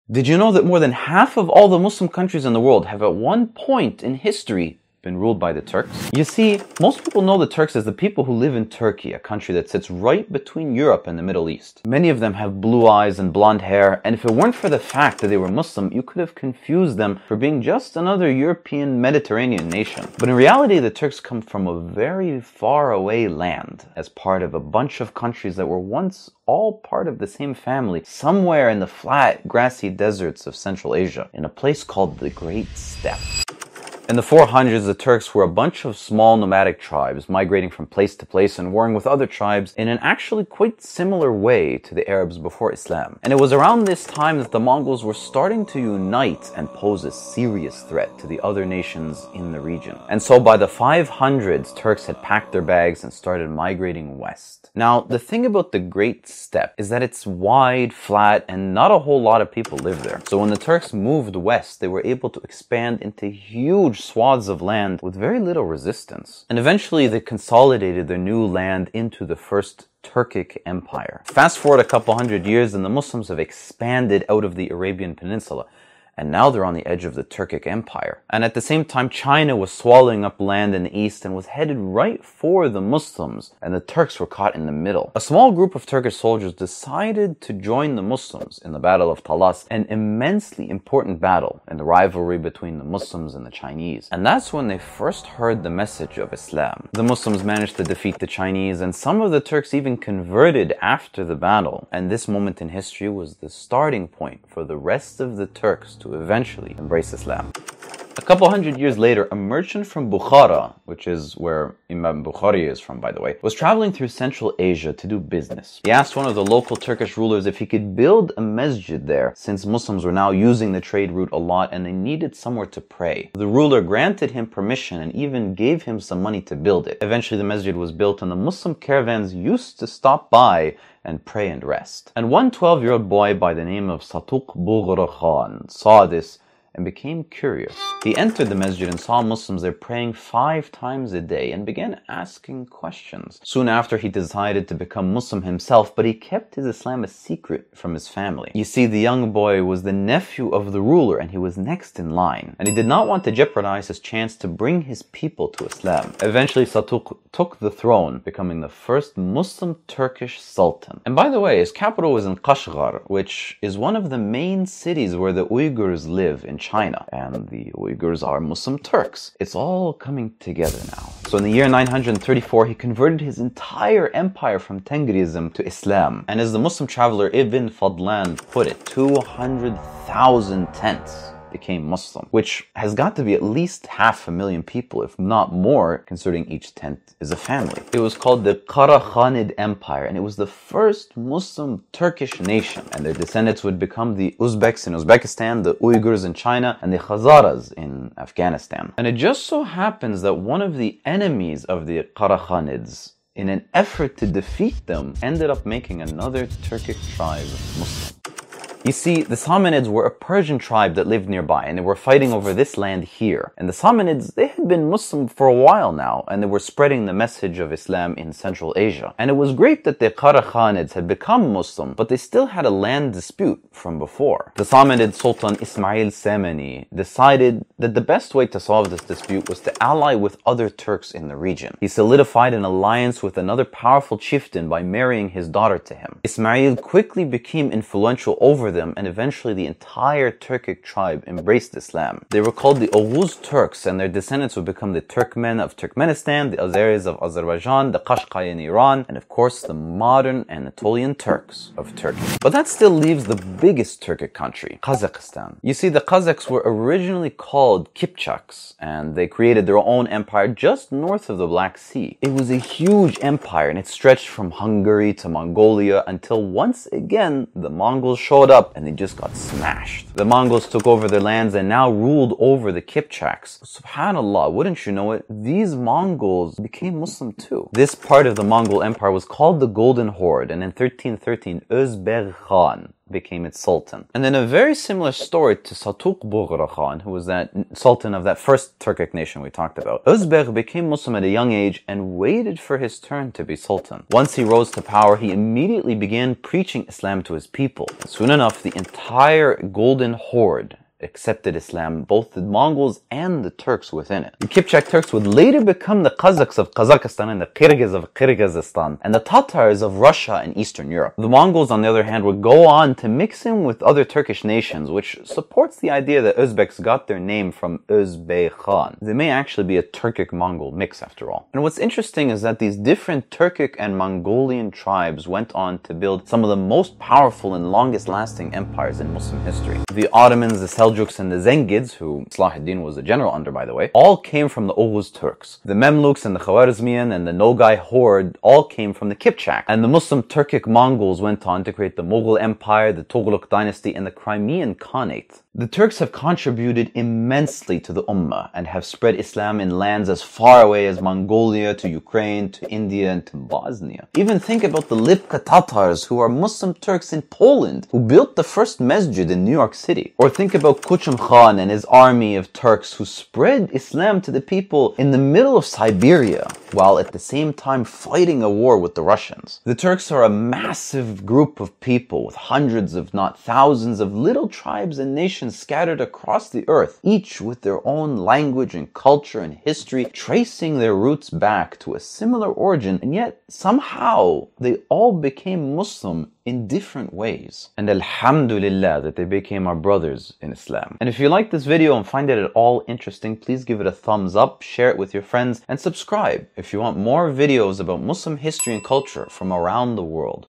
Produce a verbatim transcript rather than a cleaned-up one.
Did you know that more than half of all the Muslim countries in the world have at one point in history been ruled by the Turks? You see, most people know the Turks as the people who live in Turkey, a country that sits right between Europe and the Middle East. Many of them have blue eyes and blonde hair, and if it weren't for the fact that they were Muslim, you could have confused them for being just another European Mediterranean nation. But in reality, the Turks come from a very far away land, as part of a bunch of countries that were once all part of the same family, somewhere in the flat, grassy deserts of Central Asia, in a place called the Great Steppe. In the four hundreds, the Turks were a bunch of small nomadic tribes migrating from place to place and warring with other tribes in an actually quite similar way to the Arabs before Islam. And it was around this time that the Mongols were starting to unite and pose a serious threat to the other nations in the region. And so by the five hundreds, Turks had packed their bags and started migrating west. Now, the thing about the Great Steppe is that it's wide, flat, and not a whole lot of people live there. So when the Turks moved west, they were able to expand into huge swaths of land with very little resistance. And eventually they consolidated their new land into the first Turkic Empire. Fast forward a couple hundred years and the Muslims have expanded out of the Arabian Peninsula. And now they're on the edge of the Turkic Empire. And at the same time, China was swallowing up land in the east and was headed right for the Muslims, and the Turks were caught in the middle. A small group of Turkish soldiers decided to join the Muslims in the Battle of Talas, an immensely important battle in the rivalry between the Muslims and the Chinese. And that's when they first heard the message of Islam. The Muslims managed to defeat the Chinese, and some of the Turks even converted after the battle. And this moment in history was the starting point for the rest of the Turks to eventually embrace Islam. A couple hundred years later, a merchant from Bukhara, which is where Imam Bukhari is from, by the way, was traveling through Central Asia to do business. He asked one of the local Turkish rulers if he could build a masjid there, since Muslims were now using the trade route a lot and they needed somewhere to pray. The ruler granted him permission and even gave him some money to build it. Eventually the masjid was built and the Muslim caravans used to stop by and pray and rest. And one twelve-year-old boy by the name of Satuq Bughra Khan saw this and became curious. He entered the masjid and saw Muslims there praying five times a day and began asking questions. Soon after, he decided to become Muslim himself, but he kept his Islam a secret from his family. You see, the young boy was the nephew of the ruler and he was next in line. And he did not want to jeopardize his chance to bring his people to Islam. Eventually, Satuq took the throne, becoming the first Muslim Turkish Sultan. And by the way, his capital was in Kashgar, which is one of the main cities where the Uyghurs live in China, and the Uyghurs are Muslim Turks. It's all coming together now. So in the year nine hundred thirty-four, he converted his entire empire from Tengrism to Islam. And as the Muslim traveler Ibn Fadlan put it, two hundred thousand tents became Muslim, which has got to be at least half a million people, if not more, considering each tent is a family. It was called the Karakhanid Empire, and it was the first Muslim Turkish nation, and their descendants would become the Uzbeks in Uzbekistan, the Uyghurs in China, and the Khazaras in Afghanistan. And it just so happens that one of the enemies of the Karakhanids, in an effort to defeat them, ended up making another Turkic tribe Muslim. You see, the Samanids were a Persian tribe that lived nearby, and they were fighting over this land here. And the Samanids, they had been Muslim for a while now, and they were spreading the message of Islam in Central Asia. And it was great that the Karakhanids had become Muslim, but they still had a land dispute from before. The Samanid Sultan Ismail Samani decided that the best way to solve this dispute was to ally with other Turks in the region. He solidified an alliance with another powerful chieftain by marrying his daughter to him. Ismail quickly became influential over them, and eventually the entire Turkic tribe embraced Islam. They were called the Oghuz Turks, and their descendants would become the Turkmen of Turkmenistan, the Azeris of Azerbaijan, the Qashqai in Iran, and of course the modern Anatolian Turks of Turkey. But that still leaves the biggest Turkic country, Kazakhstan. You see, the Kazakhs were originally called Kipchaks, and they created their own empire just north of the Black Sea. It was a huge empire, and it stretched from Hungary to Mongolia until once again the Mongols showed up and they just got smashed. The Mongols took over their lands and now ruled over the Kipchaks. Subhanallah, wouldn't you know it? These Mongols became Muslim too. This part of the Mongol Empire was called the Golden Horde, and in thirteen thirteen, Özbeg Khan, became its sultan. And then a very similar story to Saltuq Bughra Khan, who was that sultan of that first Turkic nation we talked about. Özbek became Muslim at a young age and waited for his turn to be sultan. Once he rose to power, he immediately began preaching Islam to his people. Soon enough, the entire Golden Horde accepted Islam, both the Mongols and the Turks within it. The Kipchak Turks would later become the Kazakhs of Kazakhstan and the Kyrgyz of Kyrgyzstan, and the Tatars of Russia and Eastern Europe. The Mongols, on the other hand, would go on to mix in with other Turkish nations, which supports the idea that Uzbeks got their name from Özbey Khan. They may actually be a Turkic-Mongol mix after all. And what's interesting is that these different Turkic and Mongolian tribes went on to build some of the most powerful and longest-lasting empires in Muslim history. The Ottomans, the Seljuks, and the Zengids, who Salahuddin was a general under, by the way, all came from the Oghuz Turks. The Memluks and the Khwarezmian and the Nogai horde all came from the Kipchak. And the Muslim Turkic Mongols went on to create the Mughal Empire, the Tughlaq dynasty, and the Crimean Khanate. The Turks have contributed immensely to the Ummah and have spread Islam in lands as far away as Mongolia to Ukraine to India and to Bosnia. Even think about the Lipka Tatars, who are Muslim Turks in Poland, who built the first masjid in New York City. Or think about Kuchum Khan and his army of Turks who spread Islam to the people in the middle of Siberia, while at the same time fighting a war with the Russians. The Turks are a massive group of people with hundreds, if not thousands, of little tribes and nations scattered across the earth, each with their own language and culture and history, tracing their roots back to a similar origin, and yet somehow they all became Muslim in different ways. And alhamdulillah that they became our brothers in Islam. And if you like this video and find it at all interesting, please give it a thumbs up, share it with your friends, and subscribe if you want more videos about Muslim history and culture from around the world.